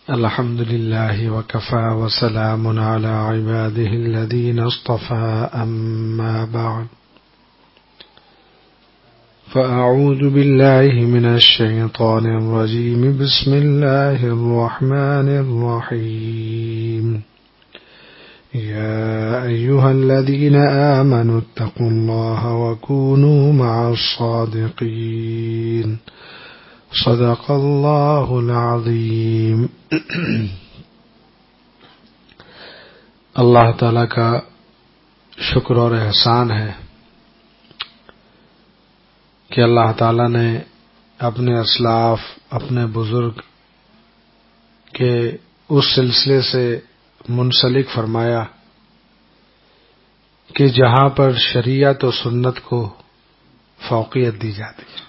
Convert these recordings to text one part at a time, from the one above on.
الحمد لله وكفى وسلام على عباده الذين اصطفى أما بعد فأعوذ بالله من الشيطان الرجيم بسم الله الرحمن الرحيم يا أيها الذين آمنوا اتقوا الله وكونوا مع الصادقين صدق اللہ العظیم۔ اللہ تعالی کا شکر اور احسان ہے کہ اللہ تعالی نے اپنے اسلاف، اپنے بزرگ کے اس سلسلے سے منسلک فرمایا کہ جہاں پر شریعت و سنت کو فوقیت دی جاتی ہے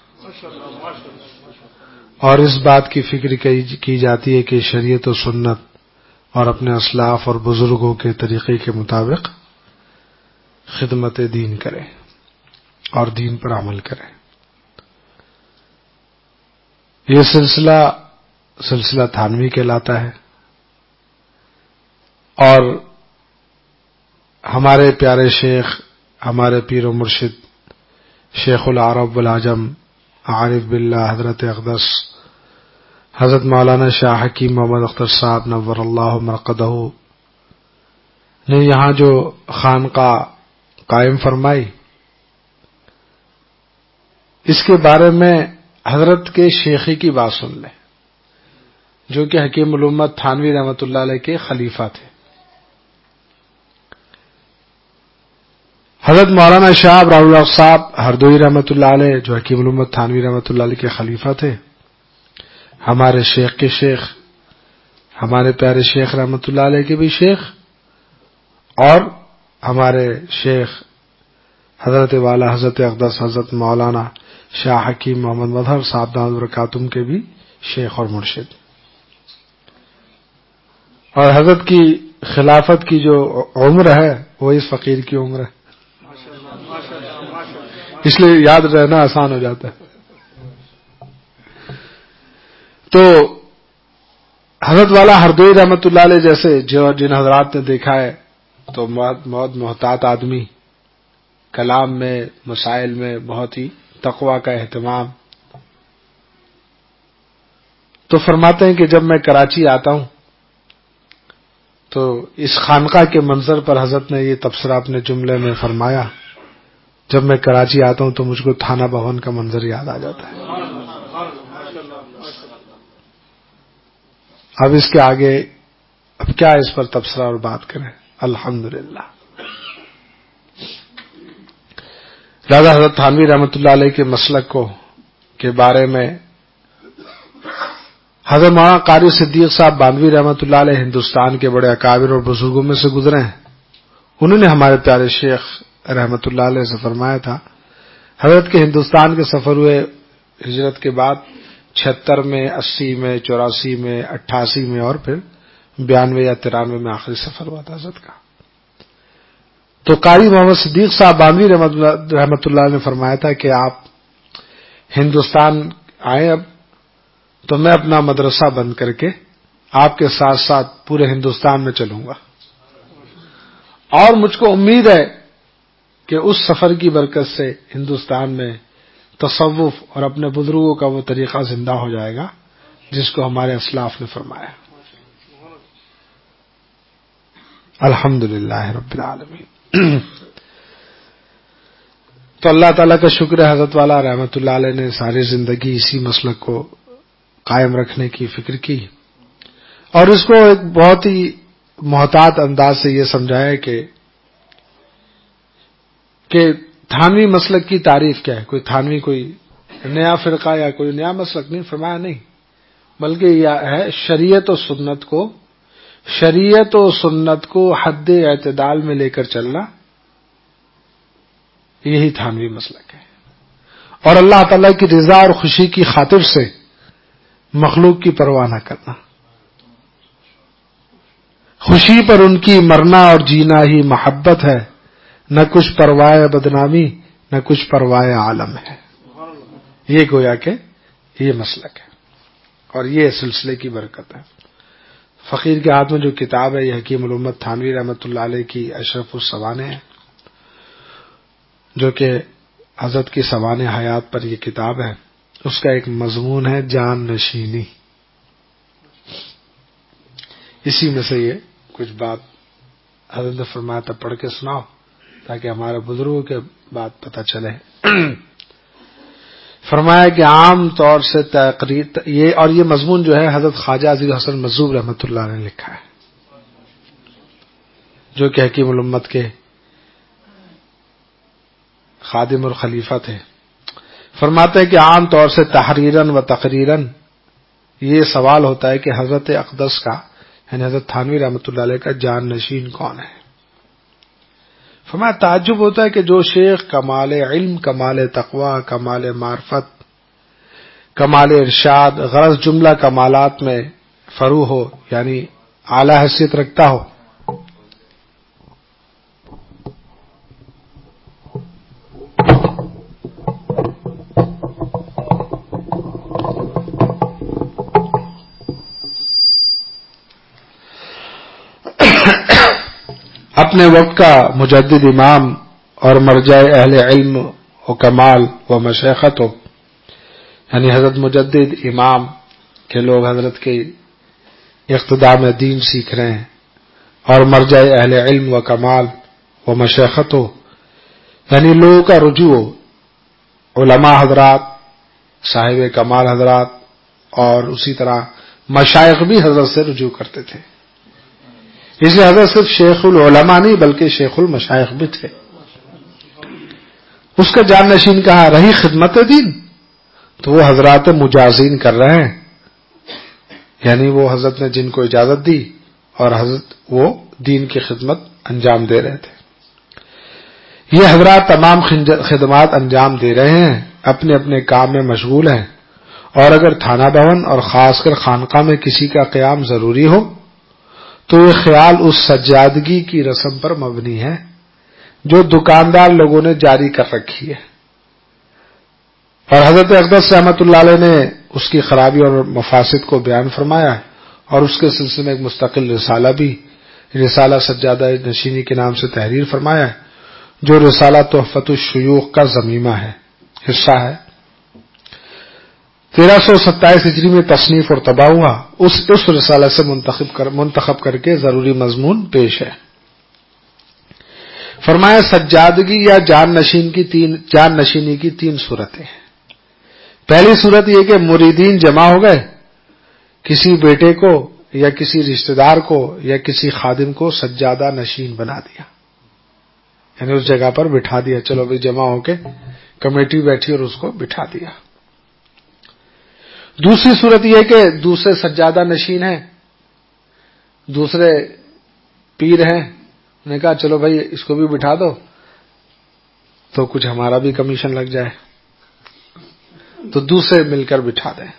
اور اس بات کی فکر کی جاتی ہے کہ شریعت و سنت اور اپنے اسلاف اور بزرگوں کے طریقے کے مطابق خدمت دین کرے اور دین پر عمل کرے۔ یہ سلسلہ تھانوی کہلاتا ہے اور ہمارے پیارے شیخ، ہمارے پیر و مرشد شیخ العرب والعجم عارف باللہ حضرت اقدس حضرت مولانا شاہ حکیم محمد اختر صاحب نور اللہ مرقدہ نے یہاں جو خانقاہ قائم فرمائی، اس کے بارے میں حضرت کے شیخی کی بات سن لیں، جو کہ حکیم الامت تھانوی رحمۃ اللہ علیہ کے خلیفہ تھے۔ حضرت مولانا شاہ ابرار الحق صاحب ہردوئی رحمۃ اللہ علیہ جو حکیم الامت تھانوی رحمۃ اللہ علیہ کے خلیفہ تھے، ہمارے شیخ کے شیخ، ہمارے پیارے شیخ رحمۃ اللہ علیہ کے بھی شیخ، اور ہمارے شیخ حضرت والا حضرت اقدس حضرت مولانا شاہ حکیم محمد مظہر صاحب دامت برکاتہم کے بھی شیخ اور مرشد۔ اور حضرت کی خلافت کی جو عمر ہے وہ اس فقیر کی عمر ہے، اس لیے یاد رہنا آسان ہو جاتا ہے۔ تو حضرت والا ہردوئی رحمۃ اللہ علیہ جیسے جن حضرات نے دیکھا ہے تو بہت محتاط آدمی، کلام میں مسائل میں بہت ہی تقوی کا اہتمام، تو فرماتے ہیں کہ جب میں کراچی آتا ہوں تو اس خانقاہ کے منظر پر حضرت نے یہ تبصرہ اپنے جملے میں فرمایا، جب میں کراچی آتا ہوں تو مجھ کو تھانہ بھون کا منظر یاد آ جاتا ہے۔ اب اس کے آگے اب کیا اس پر تبصرہ اور بات کریں، الحمدللہ۔ لہذا حضرت تھانوی رحمۃ اللہ علیہ کے مسلک کے بارے میں حضرت مولانا قاری صدیق صاحب باندھوی رحمۃ اللہ علیہ ہندوستان کے بڑے اکابر اور بزرگوں میں سے گزرے ہیں۔ انہوں نے ہمارے پیارے شیخ رحمۃ اللہ علیہ سے فرمایا تھا، حضرت کے ہندوستان کے سفر ہوئے ہجرت کے بعد 76 میں، 80 میں، 84 میں، 88 میں اور پھر 92 یا 93 میں آخری سفر ہوا تھا حضرت کا۔ تو قاری محمد صدیق صاحب باندھوی رحمۃ اللہ علیہ نے فرمایا تھا کہ آپ ہندوستان آئیں اب تو میں اپنا مدرسہ بند کر کے آپ کے ساتھ ساتھ پورے ہندوستان میں چلوں گا، اور مجھ کو امید ہے کہ اس سفر کی برکت سے ہندوستان میں تصوف اور اپنے بزرگوں کا وہ طریقہ زندہ ہو جائے گا جس کو ہمارے اسلاف نے فرمایا۔ الحمدللہ رب العالمین۔ تو اللہ تعالیٰ کا شکر ہے، حضرت والا رحمۃ اللہ علیہ نے ساری زندگی اسی مسلک کو قائم رکھنے کی فکر کی اور اس کو ایک بہت ہی محتاط انداز سے یہ سمجھایا کہ تھانوی مسلک کی تعریف کیا ہے۔ کوئی تھانوی کوئی نیا فرقہ یا کوئی نیا مسلک نہیں، فرمایا نہیں، بلکہ یہ ہے شریعت و سنت کو حد اعتدال میں لے کر چلنا، یہی تھانوی مسلک ہے۔ اور اللہ تعالی کی رضا اور خوشی کی خاطر سے مخلوق کی پرواہ نہ کرنا، خوشی پر ان کی مرنا اور جینا ہی محبت ہے، نہ کچھ پرواہ بدنامی نہ کچھ پرواہ عالم ہے۔ یہ گویا کہ یہ مسلک ہے اور یہ سلسلے کی برکت ہے۔ فقیر کے ہاتھ میں جو کتاب ہے یہ حکیم الامت تھانوی رحمۃ اللہ علیہ کی اشرف السوانح ہے، جو کہ حضرت کی سوانح حیات پر یہ کتاب ہے. اس کا ایک مضمون ہے جان نشینی. اسی میں سے یہ کچھ بات حضرت نے فرمایا تھا، پڑھ کے سناؤ تاکہ ہمارے بزرگوں کے بات پتہ چلے. فرمایا کہ عام طور سے تقریر یہ مضمون جو ہے حضرت خواجہ عزیز حسن مظہوب رحمۃ اللہ علیہ نے لکھا ہے، جو کہ حکیم الامت کے خادم اور خلیفہ تھے. فرماتے ہیں کہ عام طور سے تحریراً و تقریراً یہ سوال ہوتا ہے کہ حضرت اقدس کا یعنی حضرت تھانوی رحمۃ اللہ علیہ کا جان نشین کون ہے. فرمایا تعجب ہوتا ہے کہ جو شیخ کمال علم، کمال تقوی، کمال معرفت، کمال ارشاد، غرض جملہ کمالات میں فرو ہو یعنی اعلی حیثیت رکھتا ہو، اپنے وقت کا مجدد امام اور مرجع اہل علم و کمال و مشیخت ہو، یعنی حضرت مجدد امام کے لوگ حضرت کے اقتداء میں دین سیکھ رہے ہیں، اور مرجع اہل علم و کمال و مشیخت ہو، یعنی لوگوں کا رجوع ہو، علماء حضرات، صاحب کمال حضرات، اور اسی طرح مشائخ بھی حضرت سے رجوع کرتے تھے. اس لیے حضرت صرف شیخ العلماء نہیں بلکہ شیخ المشائخ بھی تھے. اس کا جان نشین کہا. رہی خدمت دین تو وہ حضرات مجازین کر رہے ہیں، یعنی وہ حضرت نے جن کو اجازت دی اور حضرت وہ دین کی خدمت انجام دے رہے تھے. یہ حضرات تمام خدمات انجام دے رہے ہیں، اپنے اپنے کام میں مشغول ہیں، اور اگر تھانہ بھون اور خاص کر خانقاہ میں کسی کا قیام ضروری ہو تو یہ خیال اس سجادگی کی رسم پر مبنی ہے جو دکاندار لوگوں نے جاری کر رکھی ہے. اور حضرت اقدس رحمۃ اللہ علیہ نے اس کی خرابی اور مفاسد کو بیان فرمایا ہے، اور اس کے سلسلے میں ایک مستقل رسالہ بھی، رسالہ سجادہ نشینی کے نام سے تحریر فرمایا ہے، جو رسالہ تحفۃ الشیوخ کا ضمیمہ ہے، حصہ ہے. 1327 ہجری میں تصنیف اور طبع ہوا. اس رسالہ سے منتخب کر کے ضروری مضمون پیش ہے. فرمایا سجادگی یا جان نشینی کی تین صورتیں ہیں. پہلی صورت یہ کہ مریدین جمع ہو گئے، کسی بیٹے کو یا کسی رشتہ دار کو یا کسی خادم کو سجادہ نشین بنا دیا، یعنی اس جگہ پر بٹھا دیا. چلو بھی جمع ہو کے کمیٹی بیٹھی اور اس کو بٹھا دیا. دوسری صورت یہ کہ دوسرے سجادہ نشین ہیں، دوسرے پیر ہیں، انہوں نے کہا چلو بھائی اس کو بھی بٹھا دو تو کچھ ہمارا بھی کمیشن لگ جائے، تو دوسرے مل کر بٹھا دیں.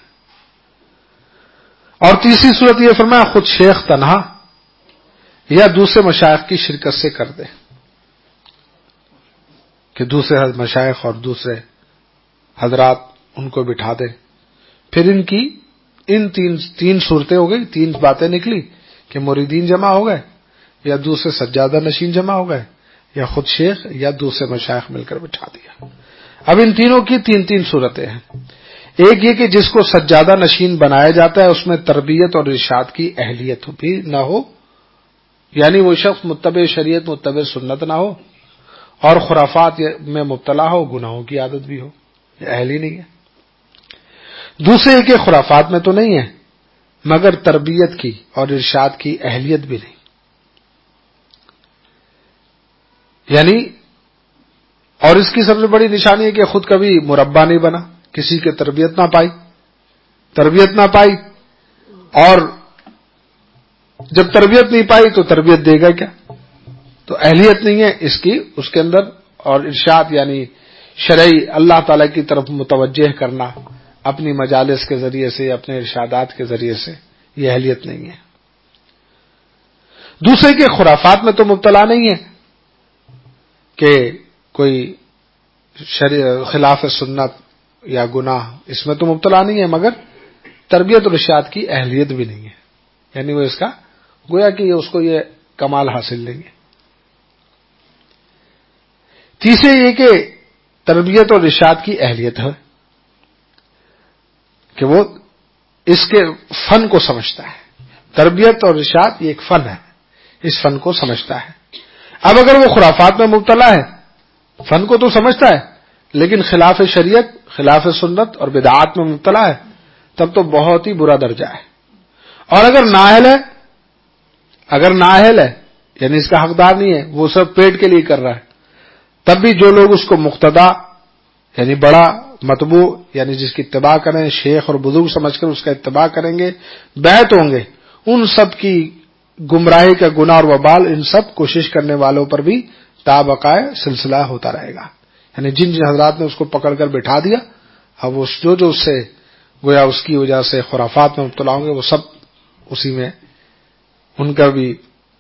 اور تیسری صورت یہ فرمایا خود شیخ تنہا یا دوسرے مشائخ کی شرکت سے کر دے، کہ دوسرے مشائخ اور دوسرے حضرات ان کو بٹھا دیں. پھر ان تین صورتیں ہو گئی، تین باتیں نکلی کہ مریدین جمع ہو گئے یا دوسرے سجادہ نشین جمع ہو گئے یا خود شیخ یا دوسرے مشائخ مل کر بٹھا دیا. اب ان تینوں کی تین صورتیں ہیں. ایک یہ کہ جس کو سجادہ نشین بنایا جاتا ہے اس میں تربیت اور ارشاد کی اہلیت بھی نہ ہو، یعنی وہ شخص متبع شریعت متبع سنت نہ ہو اور خرافات میں مبتلا ہو، گناہوں کی عادت بھی ہو، یہ اہل ہی نہیں ہے. دوسرے یہ کہ خرافات میں تو نہیں ہے مگر تربیت کی اور ارشاد کی اہلیت بھی نہیں، یعنی اور اس کی سب سے بڑی نشانی ہے کہ خود کبھی مربع نہیں بنا، کسی کی تربیت نہ پائی اور جب تربیت نہیں پائی تو تربیت دے گا کیا، تو اہلیت نہیں ہے اس کے اندر. اور ارشاد یعنی شرعی اللہ تعالی کی طرف متوجہ کرنا اپنی مجالس کے ذریعے سے، اپنے ارشادات کے ذریعے سے، یہ اہلیت نہیں ہے. دوسرے کے خرافات میں تو مبتلا نہیں ہے کہ کوئی خلاف سنت یا گناہ، اس میں تو مبتلا نہیں ہے مگر تربیت اور ارشاد کی اہلیت بھی نہیں ہے. یعنی وہ اس کا گویا کہ اس کو یہ کمال حاصل لیں گے. تیسرے یہ کہ تربیت اور ارشاد کی اہلیت ہے کہ وہ اس کے فن کو سمجھتا ہے. تربیت اور ارشاد یہ ایک فن ہے، اس فن کو سمجھتا ہے. اب اگر وہ خرافات میں مبتلا ہے، فن کو تو سمجھتا ہے لیکن خلاف شریعت، خلاف سنت اور بدعات میں مبتلا ہے، تب تو بہت ہی برا درجہ ہے. اور اگر نااہل ہے یعنی اس کا حقدار نہیں ہے، وہ سب پیٹ کے لیے کر رہا ہے، تب بھی جو لوگ اس کو مقتدا یعنی بڑا متبوع یعنی جس کی اتباع کریں، شیخ اور بزرگ سمجھ کر اس کا اتباع کریں گے، بیعت ہوں گے، ان سب کی گمراہی کا گناہ اور وبال ان سب کوشش کرنے والوں پر بھی تا بقائے سلسلہ ہوتا رہے گا. یعنی جن حضرات نے اس کو پکڑ کر بٹھا دیا، اب وہ جو اس سے گویا اس کی وجہ سے خرافات میں مبتلا ہوں گے، وہ سب اسی میں ان کا بھی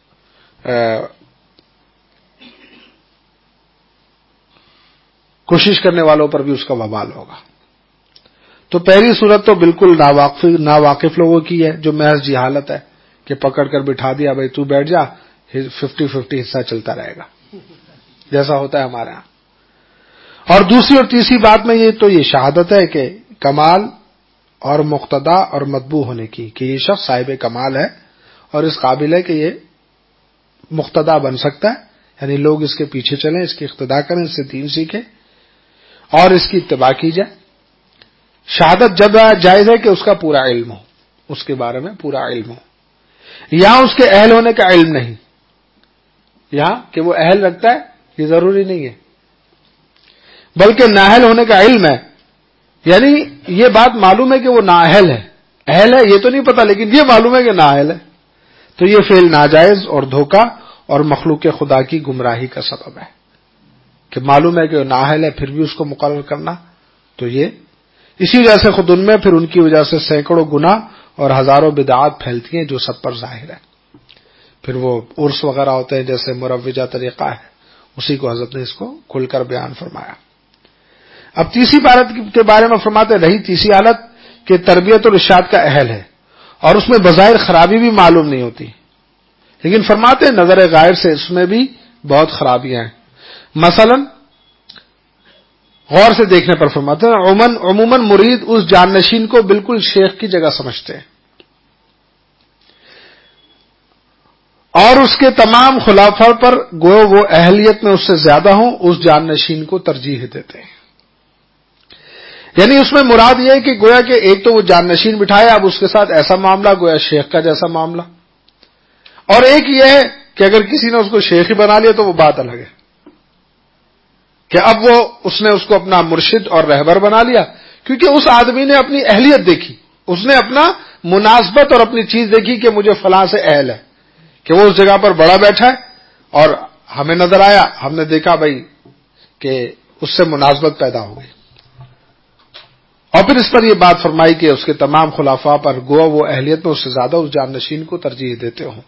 کوشش کرنے والوں پر بھی اس کا وبال ہوگا. تو پہلی صورت تو بالکل ناواقف لوگوں کی ہے، جو محض جہالت ہے کہ پکڑ کر بٹھا دیا، بھائی تو بیٹھ جا، 50-50 حصہ چلتا رہے گا جیسا ہوتا ہے ہمارے ہاں. اور دوسری اور تیسری بات میں یہ شہادت ہے کہ کمال اور مقتدا اور مطبوع ہونے کی، کہ یہ شخص صاحب کمال ہے اور اس قابل ہے کہ یہ مقتدا بن سکتا ہے، یعنی لوگ اس کے پیچھے چلیں، اس کی اقتداء کریں، اس سے دین سیکھیں اور اس کی اتباع کی جائے. شہادت جب جائز ہے کہ اس کا پورا علم ہو، اس کے بارے میں پورا علم ہو. یہاں اس کے اہل ہونے کا علم نہیں، یہاں کہ وہ اہل رکھتا ہے یہ ضروری نہیں ہے، بلکہ نااہل ہونے کا علم ہے. یعنی یہ بات معلوم ہے کہ وہ نااہل ہے، اہل ہے یہ تو نہیں پتا لیکن یہ معلوم ہے کہ نااہل ہے. تو یہ فعل ناجائز اور دھوکہ اور مخلوق خدا کی گمراہی کا سبب ہے کہ معلوم ہے کہ وہ نااہل ہے پھر بھی اس کو مقرر کرنا. تو یہ اسی وجہ سے خود ان میں پھر ان کی وجہ سے سینکڑوں گناہ اور ہزاروں بدعات پھیلتی ہیں جو سب پر ظاہر ہے. پھر وہ عرس وغیرہ ہوتے ہیں جیسے مروجہ طریقہ ہے، اسی کو حضرت نے اس کو کھل کر بیان فرمایا. اب تیسری حالت کے بارے میں فرماتے رہی، تیسری حالت کہ تربیت اور ارشاد کا اہل ہے اور اس میں بظاہر خرابی بھی معلوم نہیں ہوتی، لیکن فرماتے ہیں نظر غائب سے اس میں بھی بہت خرابیاں ہیں. مثلا غور سے دیکھنے پر فرماتے ہیں عموماً مرید اس جانشین کو بالکل شیخ کی جگہ سمجھتے ہیں اور اس کے تمام خلافہ پر گو وہ اہلیت میں اس سے زیادہ ہوں اس جانشین کو ترجیح دیتے ہیں. یعنی اس میں مراد یہ ہے کہ گویا کہ ایک تو وہ جانشین بٹھایا، اب اس کے ساتھ ایسا معاملہ گویا شیخ کا جیسا معاملہ، اور ایک یہ ہے کہ اگر کسی نے اس کو شیخ ہی بنا لیا تو وہ بات الگ ہے کہ اب اس نے اس کو اپنا مرشد اور رہبر بنا لیا، کیونکہ اس آدمی نے اپنی اہلیت دیکھی، اس نے اپنا مناسبت اور اپنی چیز دیکھی کہ مجھے فلاں سے اہل ہے، کہ وہ اس جگہ پر بڑا بیٹھا ہے اور ہمیں نظر آیا، ہم نے دیکھا بھائی کہ اس سے مناسبت پیدا ہو گئی، اور پھر اس پر یہ بات فرمائی کہ اس کے تمام خلافاء پر گوا وہ اہلیت میں اس سے زیادہ اس جانشین کو ترجیح دیتے ہوں.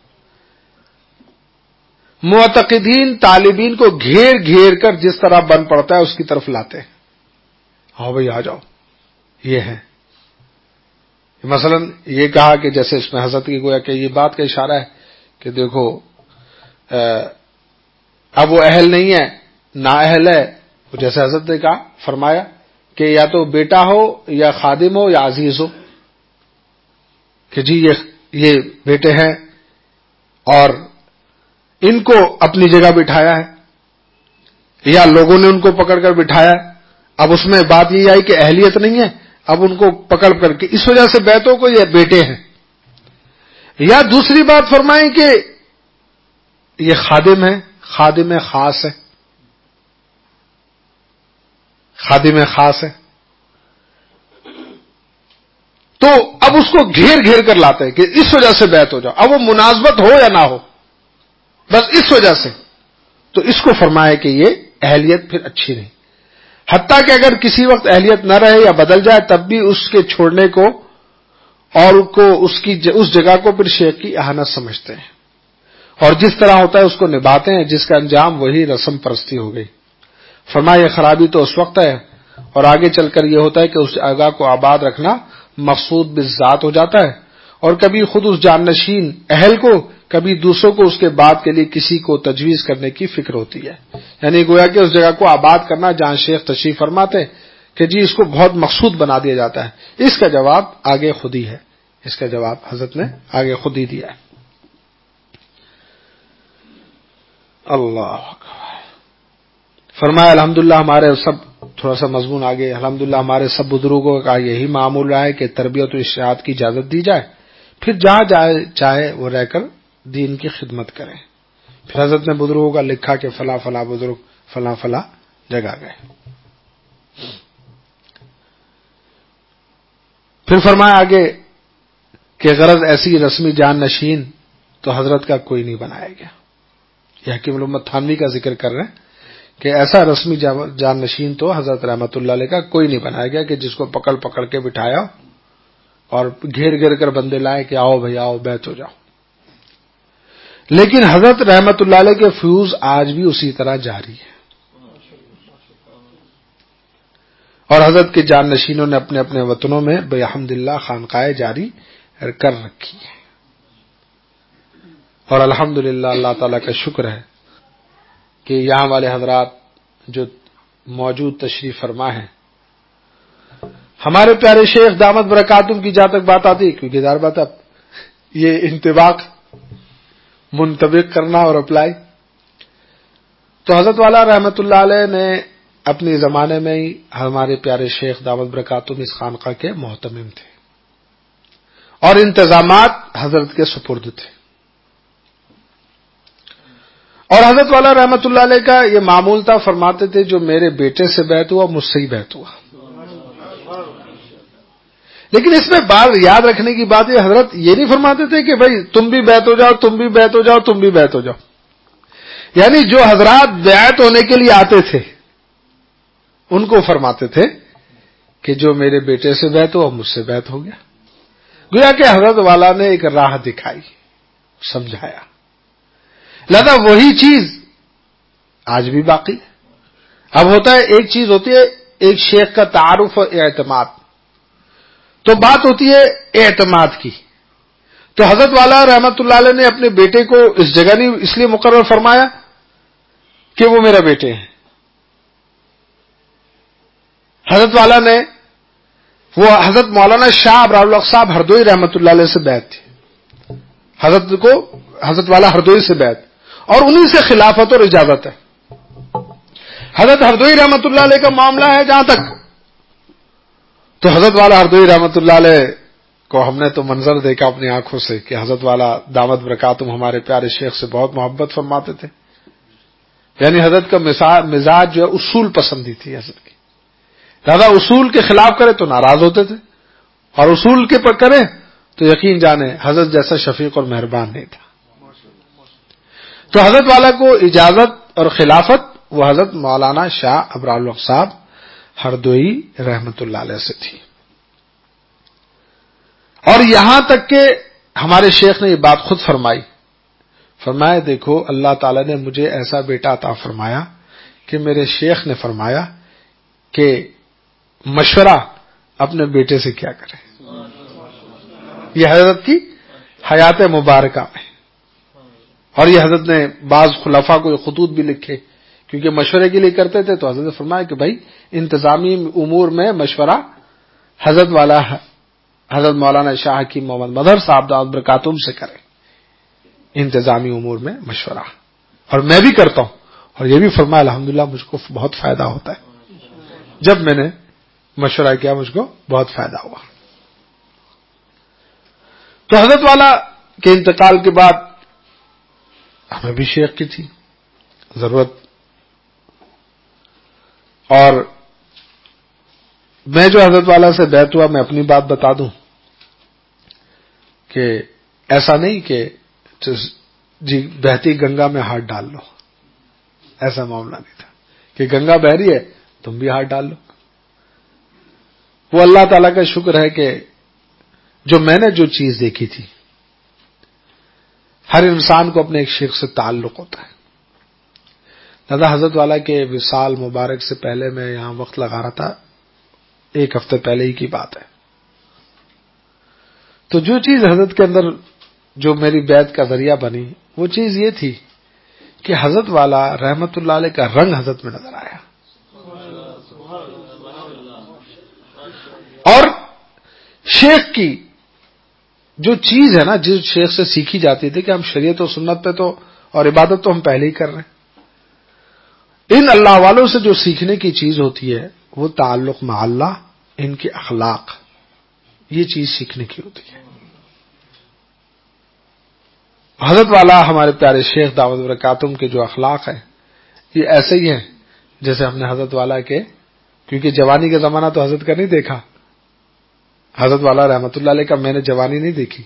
معتقدین طالبین کو گھیر گھیر کر جس طرح بن پڑتا ہے اس کی طرف لاتے ہیں، ہاں بھائی آ جاؤ، یہ ہے. مثلا یہ کہا کہ جیسے اس میں حضرت کی گویا کہ یہ بات کا اشارہ ہے کہ دیکھو اب وہ اہل نہیں ہے، نااہل ہے، جیسے حضرت نے کہا فرمایا کہ یا تو بیٹا ہو یا خادم ہو یا عزیز ہو، کہ جی یہ بیٹے ہیں اور ان کو اپنی جگہ بٹھایا ہے یا لوگوں نے ان کو پکڑ کر بٹھایا ہے. اب اس میں بات یہ آئی کہ اہلیت نہیں ہے، اب ان کو پکڑ کر کے اس وجہ سے بیٹوں کو یہ بیٹے ہیں. یا دوسری بات فرمائیں کہ یہ خادم ہے، خادم خاص ہے، خادم خاص ہے، تو اب اس کو گھیر گھیر کر لاتے ہیں کہ اس وجہ سے بیعت ہو جاؤ، اب وہ مناسبت ہو یا نہ ہو، بس اس وجہ سے. تو اس کو فرمایا کہ یہ اہلیت پھر اچھی نہیں، حتیٰ کہ اگر کسی وقت اہلیت نہ رہے یا بدل جائے تب بھی اس کے چھوڑنے کو اور اس جگہ کو پھر شیخ کی اہانت سمجھتے ہیں اور جس طرح ہوتا ہے اس کو نبھاتے ہیں، جس کا انجام وہی رسم پرستی ہو گئی. فرمایا یہ خرابی تو اس وقت ہے اور آگے چل کر یہ ہوتا ہے کہ اس جگہ کو آباد رکھنا مقصود بالذات ہو جاتا ہے اور کبھی خود اس جانشین اہل کو، کبھی دوسروں کو اس کے بعد کے لیے کسی کو تجویز کرنے کی فکر ہوتی ہے. یعنی گویا کہ اس جگہ کو آباد کرنا جہاں شیخ تشریف فرماتے کہ جی اس کو بہت مقصود بنا دیا جاتا ہے. اس کا جواب آگے خود ہی ہے، اس کا جواب حضرت نے آگے خود ہی دیا ہے. اللہ فرمایا الحمدللہ ہمارے سب، تھوڑا سا مضمون آگے، الحمدللہ ہمارے سب بزرگوں کا یہی معمول رہا ہے کہ تربیت و ارشاد کی اجازت دی جائے، پھر جہاں چاہے وہ رہ کر دین کی خدمت کریں. پھر حضرت نے بزرگوں کا لکھا کہ فلاں فلاں بزرگ فلاں فلاں جگہ گئے. پھر فرمایا آگے کہ غرض ایسی رسمی جان نشین تو حضرت کا کوئی نہیں بنایا گیا. یہ حکیم الامت تھانوی کا ذکر کر رہے ہیں کہ ایسا رسمی جان نشین تو حضرت رحمت اللہ علیہ کا کوئی نہیں بنایا گیا کہ جس کو پکڑ پکڑ کے بٹھایا اور گھیر گھیر کر بندے لائے کہ آؤ بھائی آؤ بیعت ہو جاؤ. لیکن حضرت رحمت اللہ علیہ کے فیوز آج بھی اسی طرح جاری ہے، اور حضرت کے جان نشینوں نے اپنے اپنے وطنوں میں بحمداللہ خانقاہیں جاری کر رکھی ہے. اور الحمدللہ اللہ تعالیٰ کا شکر ہے کہ یہاں والے حضرات جو موجود تشریف فرما ہیں، ہمارے پیارے شیخ دامت برکاتہم کی جہاں تک بات آتی، کیونکہ دار بات اب یہ انطباق منطبق کرنا اور اپلائی، تو حضرت والا رحمت اللہ علیہ نے اپنے زمانے میں ہی ہمارے پیارے شیخ دامت برکاتہم اس خانقاہ کے محتمم تھے اور انتظامات حضرت کے سپرد تھے. اور حضرت والا رحمت اللہ علیہ کا یہ معمول تھا، فرماتے تھے جو میرے بیٹے سے بیعت ہوا مجھ سے ہی بیعت ہوا. لیکن اس میں بات یاد رکھنے کی بات یہ، حضرت یہ نہیں فرماتے تھے کہ بھائی تم بھی بیعت ہو جاؤ، تم بھی بیعت ہو جاؤ، تم بھی بیعت ہو جاؤ. یعنی جو حضرات بیعت ہونے کے لیے آتے تھے ان کو فرماتے تھے کہ جو میرے بیٹے سے بیعت ہوا مجھ سے بیعت ہو گیا. گویا کہ حضرت والا نے ایک راہ دکھائی، سمجھایا. لہذا وہی چیز آج بھی باقی. اب ہوتا ہے ایک چیز ہوتی ہے ایک شیخ کا تعارف اور اعتماد، تو بات ہوتی ہے اعتماد کی. تو حضرت والا رحمت اللہ علیہ نے اپنے بیٹے کو اس جگہ نہیں اس لیے مقرر فرمایا کہ وہ میرا بیٹے ہیں. حضرت والا نے وہ حضرت مولانا شاہ ابرار الحق صاحب ہردوئی رحمت اللہ علیہ سے بیعت تھی. حضرت والا ہردوئی سے بیعت اور انہی سے خلافت اور اجازت ہے. حضرت ہردوئی رحمت اللہ علیہ کا معاملہ ہے جہاں تک، تو حضرت والا ہردوئی رحمت اللہ علیہ کو ہم نے تو منظر دیکھا اپنی آنکھوں سے کہ حضرت والا دامت برکاتہم ہمارے پیارے شیخ سے بہت محبت فرماتے تھے. یعنی حضرت کا مزاج جو ہے اصول پسندی تھی حضرت کی. لہذا اصول کے خلاف کرے تو ناراض ہوتے تھے، اور اصول کے پر کرے تو یقین جانے حضرت جیسا شفیق اور مہربان نہیں تھا. تو حضرت والا کو اجازت اور خلافت وہ حضرت مولانا شاہ ابرار الحق صاحب ہردوئی رحمت اللہ علیہ سے تھی. اور یہاں تک کہ ہمارے شیخ نے یہ بات خود فرمایا دیکھو اللہ تعالیٰ نے مجھے ایسا بیٹا عطا فرمایا کہ میرے شیخ نے فرمایا کہ مشورہ اپنے بیٹے سے کیا کرے. یہ حضرت کی حیات مبارکہ میں، اور یہ حضرت نے بعض خلفاء کو یہ خطوط بھی لکھے کیونکہ مشورے کے لیے کرتے تھے. تو حضرت نے فرمایا کہ بھائی انتظامی امور میں مشورہ حضرت مولانا شاہ حکیم محمد مظہر صاحب دامت برکاتہم سے کریں، انتظامی امور میں مشورہ. اور میں بھی کرتا ہوں، اور یہ بھی فرمایا الحمدللہ مجھ کو بہت فائدہ ہوتا ہے. جب میں نے مشورہ کیا مجھ کو بہت فائدہ ہوا. تو حضرت والا کے انتقال کے بعد ہمیں بھی شیخ کی تھی ضرورت. اور میں جو حضرت والا سے بیعت ہوا میں اپنی بات بتا دوں کہ ایسا نہیں کہ جی بہتی گنگا میں ہاتھ ڈال لو، ایسا معاملہ نہیں تھا کہ گنگا بہ رہی ہے تم بھی ہاتھ ڈال لو. وہ اللہ تعالیٰ کا شکر ہے کہ جو میں نے جو چیز دیکھی تھی، ہر انسان کو اپنے ایک شیخ سے تعلق ہوتا ہے. لہذا حضرت والا کے وصال مبارک سے پہلے میں یہاں وقت لگا رہا تھا، 1 ہفتے پہلے ہی کی بات ہے. تو جو چیز حضرت کے اندر جو میری بیعت کا ذریعہ بنی وہ چیز یہ تھی کہ حضرت والا رحمت اللہ علیہ کا رنگ حضرت میں نظر آیا. اور شیخ کی جو چیز ہے نا جس شیخ سے سیکھی جاتی تھی کہ ہم شریعت و سنت پہ تو اور عبادت تو ہم پہلے ہی کر رہے ہیں, ان اللہ والوں سے جو سیکھنے کی چیز ہوتی ہے وہ تعلق مع اللہ, ان کے اخلاق, یہ چیز سیکھنے کی ہوتی ہے. حضرت والا ہمارے پیارے شیخ دعوت برکاتہم کے جو اخلاق ہیں یہ ایسے ہی ہیں جیسے ہم نے حضرت والا کے, کیونکہ جوانی کا زمانہ تو حضرت کا نہیں دیکھا, حضرت والا رحمت اللہ علیہ کا میں نے جوانی نہیں دیکھی,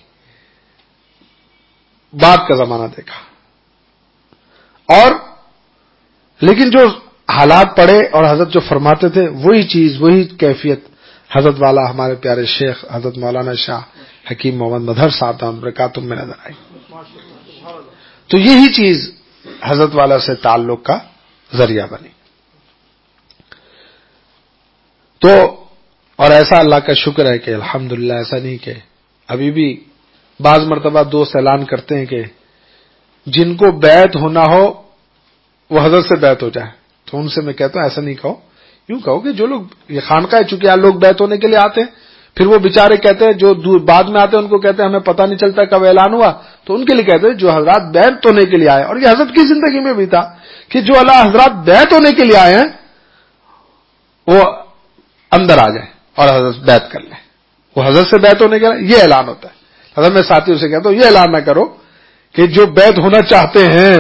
بعد کا زمانہ دیکھا. اور لیکن جو حالات پڑے اور حضرت جو فرماتے تھے وہی چیز وہی کیفیت حضرت والا ہمارے پیارے شیخ حضرت مولانا شاہ حکیم محمد مظہر صاحب دعوت برکاتہم میں نظر آئی. تو یہی چیز حضرت والا سے تعلق کا ذریعہ بنی. تو اور ایسا اللہ کا شکر ہے کہ الحمدللہ ایسا نہیں کہ ابھی بھی بعض مرتبہ دوست اعلان کرتے ہیں کہ جن کو بیعت ہونا ہو وہ حضرت سے بیعت ہو جائے. تو ان سے میں کہتا ہوں ایسا نہیں کہو, یوں کہو کہ جو لوگ یہ خانقاہ چونکہ یہاں لوگ بیعت ہونے کے لیے آتے ہیں, پھر وہ بیچارے کہتے ہیں جو بعد میں آتے ہیں ان کو کہتے ہیں ہمیں پتہ نہیں چلتا کب اعلان ہوا, تو ان کے لیے کہتے ہیں جو حضرات بیعت ہونے کے لیے آئے. اور یہ حضرت کی زندگی میں بھی تھا کہ جو اللہ حضرات بیعت ہونے کے لیے آئے ہیں وہ اندر آ جائیں اور حضرت بیعت کر لیں. وہ حضرت سے بیعت ہونے کے لیے یہ اعلان ہوتا ہے. حضرت میں ساتھیوں سے کہتا ہوں یہ اعلان نہ کرو کہ جو بیعت ہونا چاہتے ہیں,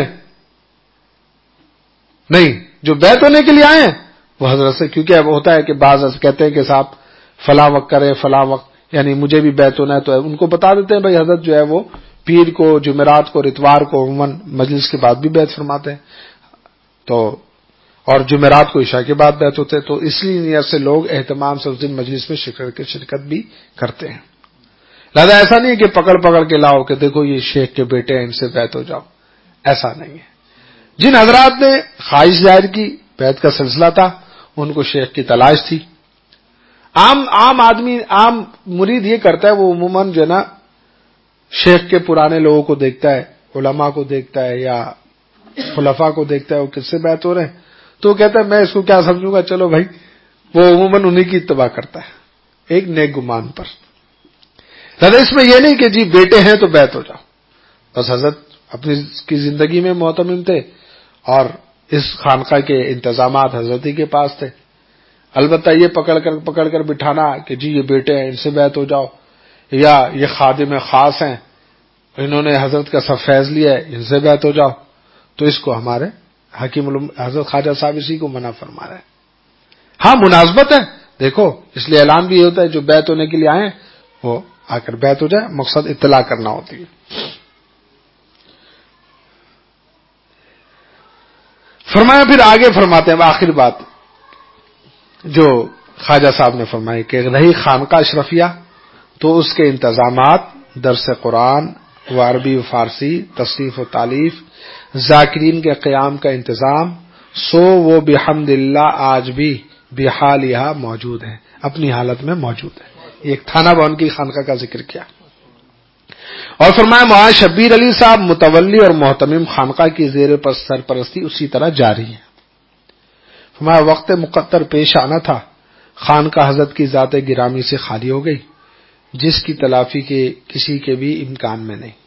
نہیں, جو بیعت ہونے کے لیے آئے ہیں وہ حضرت سے, کیونکہ اب ہوتا ہے کہ بعض کہتے ہیں کہ صاحب فلاں وقت کرے فلاں وقت, یعنی مجھے بھی بیعت ہونا ہے تو ان کو بتا دیتے ہیں بھائی حضرت جو ہے وہ پیر کو, جمعرات کو, اتوار کو عموماً مجلس کے بعد بھی بیعت فرماتے ہیں, تو اور جمعرات کو عشاء کے بعد بیعت ہوتے ہیں. تو اس لیے نیت سے لوگ اہتمام سے اس دن مجلس میں شرکت بھی کرتے ہیں. لہذا ایسا نہیں ہے کہ پکڑ پکڑ کے لاؤ کہ دیکھو یہ شیخ کے بیٹے ہیں ان سے بیعت ہو جاؤ, ایسا نہیں ہے. جن حضرات نے خواہش ظاہر کی, بیعت کا سلسلہ تھا, ان کو شیخ کی تلاش تھی. عام آدمی, عام مرید یہ کرتا ہے وہ عموماً جو ہے نا شیخ کے پرانے لوگوں کو دیکھتا ہے, علماء کو دیکھتا ہے یا خلفاء کو دیکھتا ہے وہ کس سے بیعت ہو رہے ہیں, تو وہ کہتا ہے میں اس کو کیا سمجھوں گا, چلو بھائی, وہ عموماً انہی کی اتباع کرتا ہے ایک نیک گمان پر. لہذا اس میں یہ نہیں کہ جی بیٹے ہیں تو بیعت ہو جاؤ. بس حضرت اپنی کی زندگی میں معتمم تھے اور اس خانقاہ کے انتظامات حضرت ہی کے پاس تھے. البتہ یہ پکڑ کر بٹھانا کہ جی یہ بیٹے ہیں ان سے بیعت ہو جاؤ, یا یہ خادم خاص ہیں انہوں نے حضرت کا سب فیض لیا ہے ان سے بیعت ہو جاؤ, تو اس کو ہمارے حکیم حضرت خواجہ صاحب اسی کو منع فرما رہے ہیں. ہاں مناسبت ہے, دیکھو اس لیے اعلان بھی یہ ہوتا ہے جو بیعت ہونے کے لیے آئے وہ آ کر بیعت ہو جائے, مقصد اطلاع کرنا ہوتی ہے. فرمایا پھر آگے فرماتے ہیں آخر بات جو خواجہ صاحب نے فرمائی کہ رہی خانقاہ اشرفیہ تو اس کے انتظامات درس قرآن و عربی و فارسی, تصنیف و تالیف, ذاکرین کے قیام کا انتظام, سو وہ بحمد اللہ آج بھی بحال یہاں موجود ہے, اپنی حالت میں موجود ہے. ایک تھانہ بھون کی خانقاہ کا ذکر کیا. اور فرمایا مولانا شبیر علی صاحب متولی اور محتمم خانقاہ کی زیر پر سرپرستی اسی طرح جاری ہے. فرمایا وقت مقدر پیش آنا تھا, خانقاہ حضرت کی ذات گرامی سے خالی ہو گئی جس کی تلافی کے کسی کے بھی امکان میں نہیں.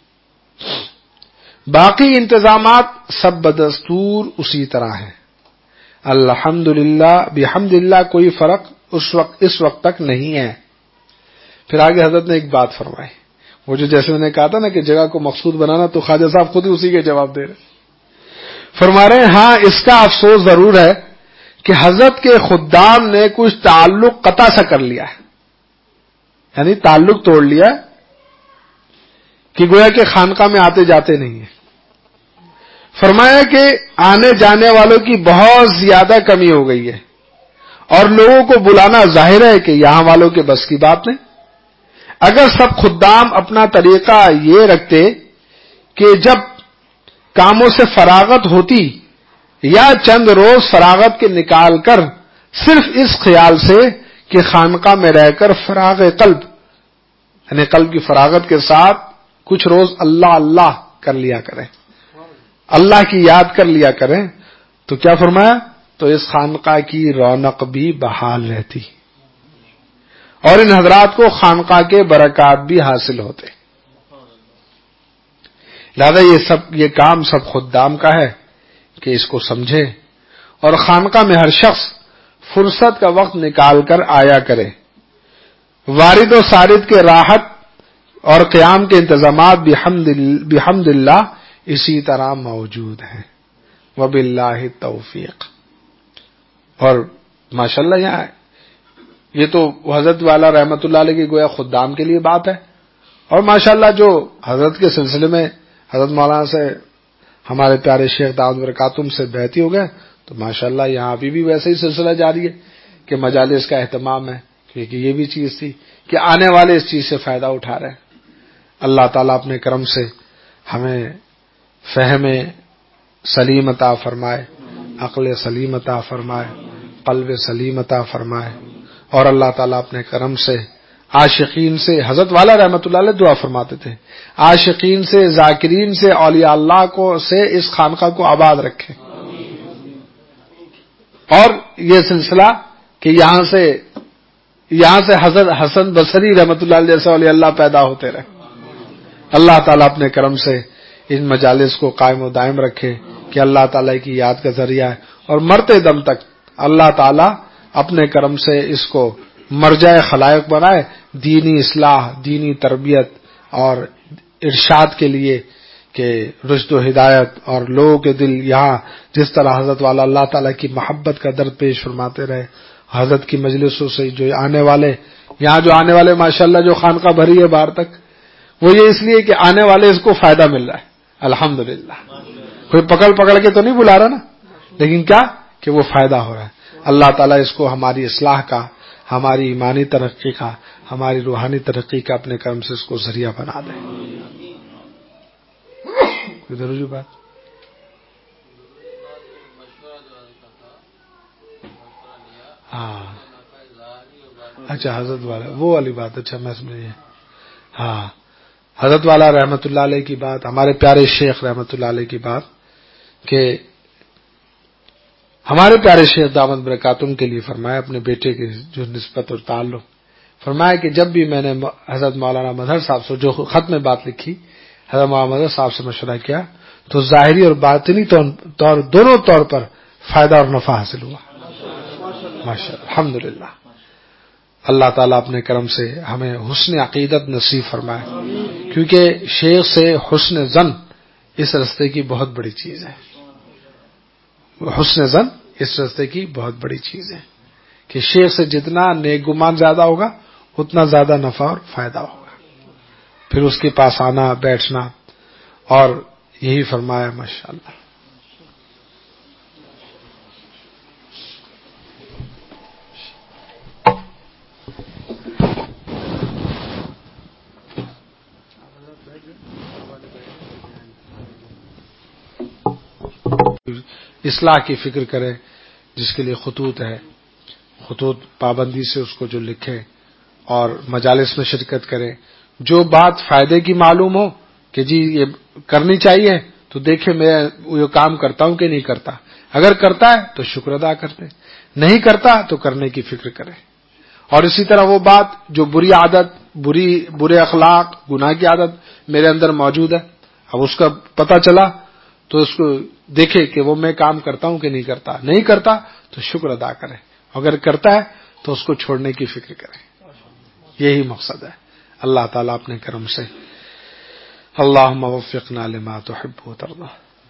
باقی انتظامات سب بدستور اسی طرح ہیں. الحمدللہ بحمدللہ کوئی فرق اس وقت تک نہیں ہے. پھر آگے حضرت نے ایک بات فرمائی, وہ جو جیسے میں نے کہا تھا نا کہ جگہ کو مقصود بنانا, تو خواجہ صاحب خود ہی اسی کے جواب دے رہے. فرما رہے ہیں ہاں اس کا افسوس ضرور ہے کہ حضرت کے خدام نے کچھ تعلق قطع سا کر لیا ہے, یعنی تعلق توڑ لیا کہ گویا کہ خانقاہ میں آتے جاتے نہیں ہیں. فرمایا کہ آنے جانے والوں کی بہت زیادہ کمی ہو گئی ہے اور لوگوں کو بلانا ظاہر ہے کہ یہاں والوں کے بس کی بات نہیں. اگر سب خدام اپنا طریقہ یہ رکھتے کہ جب کاموں سے فراغت ہوتی یا چند روز فراغت کے نکال کر صرف اس خیال سے کہ خانقاہ میں رہ کر فراغ قلب یعنی قلب کی فراغت کے ساتھ کچھ روز اللہ اللہ کر لیا کریں، اللہ کی یاد کر لیا کریں، تو کیا فرمایا؟ تو اس خانقاہ کی رونق بھی بحال رہتی اور ان حضرات کو خانقاہ کے برکات بھی حاصل ہوتے۔ لہذا یہ کام سب خدام کا ہے کہ اس کو سمجھے اور خانقاہ میں ہر شخص فرصت کا وقت نکال کر آیا کرے۔ وارد و سارد کے راحت اور قیام کے انتظامات بحمد اللہ اسی طرح موجود ہیں، وباللہ التوفیق۔ اور ماشاءاللہ یہاں یہ تو حضرت والا رحمت اللہ علیہ کی گویا خدام کے لیے بات ہے، اور ماشاءاللہ جو حضرت کے سلسلے میں حضرت مولانا سے ہمارے پیارے شیخ دامت برکاتہم سے بیعتی ہو گئے، تو ماشاءاللہ یہاں ابھی بھی ویسے ہی سلسلہ جاری ہے کہ مجالس کا اہتمام ہے، کیونکہ یہ بھی چیز تھی کہ آنے والے اس چیز سے فائدہ اٹھا رہے ہیں۔ اللہ تعالیٰ اپنے کرم سے ہمیں فہم سلیم عطا فرمائے، عقل سلیم عطا فرمائے، قلب سلیم عطا فرمائے، اور اللہ تعالیٰ اپنے کرم سے عاشقین سے، حضرت والا رحمت اللہ علیہ دعا فرماتے تھے، عاشقین سے، ذاکرین سے، اولیاء اللہ کو سے اس خانقاہ کو آباد رکھے، اور یہ سلسلہ کہ یہاں سے حضرت حسن بصری رحمت اللہ علیہ جیسے اولیاء اللہ پیدا ہوتے رہے۔ اللہ تعالیٰ اپنے کرم سے ان مجالس کو قائم و دائم رکھے کہ اللہ تعالیٰ کی یاد کا ذریعہ ہے، اور مرتے دم تک اللہ تعالیٰ اپنے کرم سے اس کو مرجع خلائق بنائے، دینی اصلاح، دینی تربیت اور ارشاد کے لیے کہ رشد و ہدایت، اور لوگوں کے دل یہاں جس طرح حضرت والا اللہ تعالیٰ کی محبت کا درد پیش فرماتے رہے۔ حضرت کی مجلسوں سے جو آنے والے ماشاءاللہ جو خانقاہ بھری ہے باہر تک، وہ یہ اس لیے کہ آنے والے اس کو فائدہ مل رہا ہے، الحمدللہ۔ کوئی پکڑ کے تو نہیں بلا رہا نا، لیکن کیا کہ وہ فائدہ ہو رہا ہے۔ اللہ تعالیٰ اس کو ہماری اصلاح کا، ہماری ایمانی ترقی کا، ہماری روحانی ترقی کا اپنے کرم سے اس کو ذریعہ بنا دے۔ کوئی ضروری بات؟ ہاں اچھا، حضرت والا وہ والی بات، اچھا میں سمجھے۔ ہاں حضرت والا رحمت اللہ علیہ کی بات، ہمارے پیارے شیخ رحمت اللہ علیہ کی بات کہ ہمارے پیارے شیخ دامت برکاتہم کے لیے فرمایا اپنے بیٹے کی جو نسبت اور تعلق، فرمایا کہ جب بھی میں نے حضرت مولانا مظہر صاحب سے جو خط میں بات لکھی، حضرت مولانا مظہر صاحب سے مشورہ کیا تو ظاہری اور باطنی دونوں طور پر فائدہ اور نفع حاصل ہوا، ماشاءاللہ الحمدللہ۔ اللہ تعالیٰ اپنے کرم سے ہمیں حسن عقیدت نصیب فرمائے، کیونکہ شیخ سے حسن ظن اس رستے کی بہت بڑی چیز ہے، حسن ظن اس رستے کی بہت بڑی چیز ہے کہ شیخ سے جتنا نیک گمان زیادہ ہوگا اتنا زیادہ نفع اور فائدہ ہوگا، پھر اس کے پاس آنا بیٹھنا، اور یہی فرمایا ماشاءاللہ۔ اصلاح کی فکر کرے، جس کے لیے خطوط ہے، خطوط پابندی سے اس کو جو لکھے اور مجالس میں شرکت کرے، جو بات فائدے کی معلوم ہو کہ جی یہ کرنی چاہیے تو دیکھے میں یہ کام کرتا ہوں کہ نہیں کرتا، اگر کرتا ہے تو شکر ادا کرتے، نہیں کرتا تو کرنے کی فکر کرے۔ اور اسی طرح وہ بات جو بری عادت، برے اخلاق، گناہ کی عادت میرے اندر موجود ہے، اب اس کا پتہ چلا تو اس کو دیکھے کہ وہ میں کام کرتا ہوں کہ نہیں کرتا، نہیں کرتا تو شکر ادا کرے، اگر کرتا ہے تو اس کو چھوڑنے کی فکر کرے، یہی مقصد ہے۔ اللہ تعالیٰ اپنے کرم سے اللہم وفقنا لما تحب و ترضى۔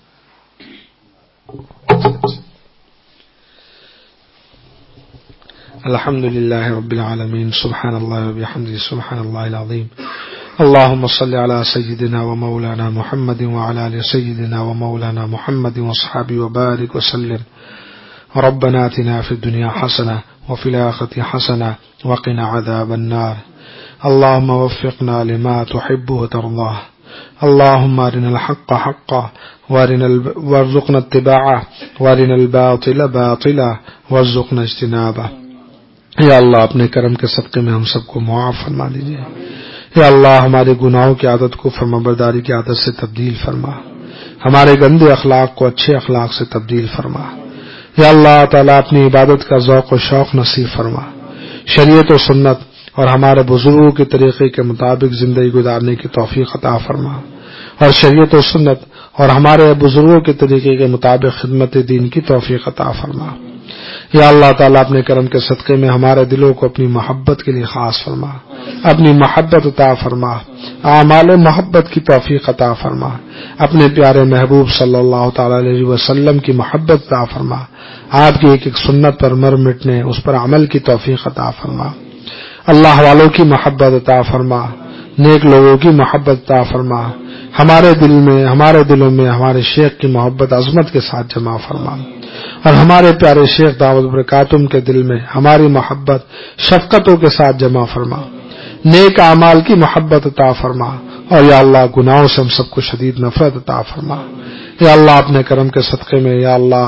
الحمد للہ رب العالمین، سبحان اللہ وبحمدہ، سبحان اللہ العظیم۔ اللهم صل على سيدنا ومولانا محمد وعلى آل سيدنا ومولانا محمد واصحابه وبارك وسلم۔ ربنا آتنا في الدنيا حسنة وفي الآخرة حسنة وقنا عذاب النار۔ اللهم وفقنا لما تحب وترضاه۔ اللهم أرنا الحق حقا وارزقنا اتباعه، وارنا الباطل باطلا وارزقنا اجتنابه۔ یا اللہ اپنے کرم کے صدقے میں ہم سب کو معاف فرما دیجیے۔ یا اللہ ہمارے گناہوں کی عادت کو فرمانبرداری کی عادت سے تبدیل فرما، ہمارے گندے اخلاق کو اچھے اخلاق سے تبدیل فرما۔ یا اللہ تعالیٰ اپنی عبادت کا ذوق و شوق نصیب فرما، شریعت و سنت اور ہمارے بزرگوں کے طریقے کے مطابق زندگی گزارنے کی توفیق عطا فرما، اور شریعت و سنت اور ہمارے بزرگوں کے طریقے کے مطابق خدمت دین کی توفیق عطا فرما۔ یا اللہ تعالیٰ اپنے کرم کے صدقے میں ہمارے دلوں کو اپنی محبت کے لیے خاص فرما، اپنی محبت عطا فرما، اعمال محبت کی توفیق عطا فرما، اپنے پیارے محبوب صلی اللہ تعالی علیہ وسلم کی محبت عطا فرما، آپ کی ایک ایک سنت پر مر مٹنے اس پر عمل کی توفیق عطا فرما، اللہ والوں کی محبت عطا فرما، نیک لوگوں کی محبت عطا فرما، ہمارے دلوں میں ہمارے شیخ کی محبت عظمت کے ساتھ جمع فرما، اور ہمارے پیارے شیخ دعوت برکاتم کے دل میں ہماری محبت شفقتوں کے ساتھ جمع فرما، نیک اعمال کی محبت عطا فرما، اور یا اللہ گناہوں سے ہم سب کو شدید نفرت عطا فرما۔ یا اللہ اپنے کرم کے صدقے میں یا اللہ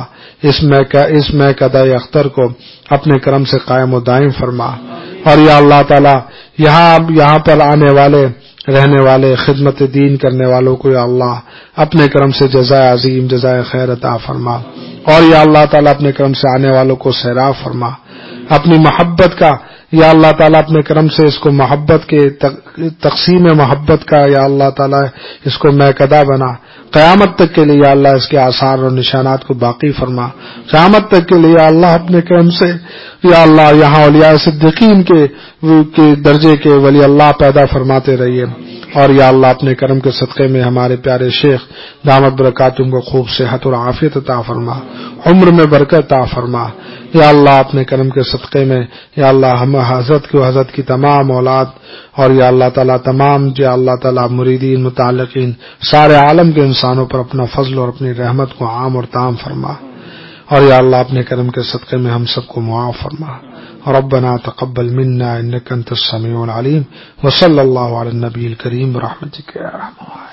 اس میں قضائے اختر کو اپنے کرم سے قائم و دائم فرما، اور یا اللہ تعالی یہاں پر آنے والے رہنے والے خدمت دین کرنے والوں کو یا اللہ اپنے کرم سے جزائے عظیم جزائے خیر عطا فرما، اور یا اللہ تعالیٰ اپنے کرم سے آنے والوں کو سیراب فرما، اپنی محبت کا یا اللہ تعالیٰ اپنے کرم سے اس کو محبت کے تقسیم محبت کا یا اللہ تعالیٰ اس کو میکدہ بنا، قیامت تک کے لیے یا اللہ اس کے آثار اور نشانات کو باقی فرما، قیامت تک کے لیے یا اللہ اپنے کرم سے یا اللہ یہاں اولیاء صدیقین کے درجے کے ولی اللہ پیدا فرماتے رہیے، اور یا اللہ اپنے کرم کے صدقے میں ہمارے پیارے شیخ دامت برکاتہم کو خوب صحت اور عافیت عطا فرما، عمر میں برکت عطا فرما، یا اللہ اپنے کرم کے صدقے میں یا اللہ ہم حضرت کی تمام اولاد اور یا اللہ تعالیٰ تمام یا اللہ تعالیٰ مریدین متعلقین سارے عالم کے انسانوں پر اپنا فضل اور اپنی رحمت کو عام اور تام فرما، اور یا اللہ اپنے کرم کے صدقے میں ہم سب کو معاف فرما۔ ربنا تقبل منا انك انت السميع العليم وصلى الله على النبي الكريم برحمتك يا ارحم الراحمين۔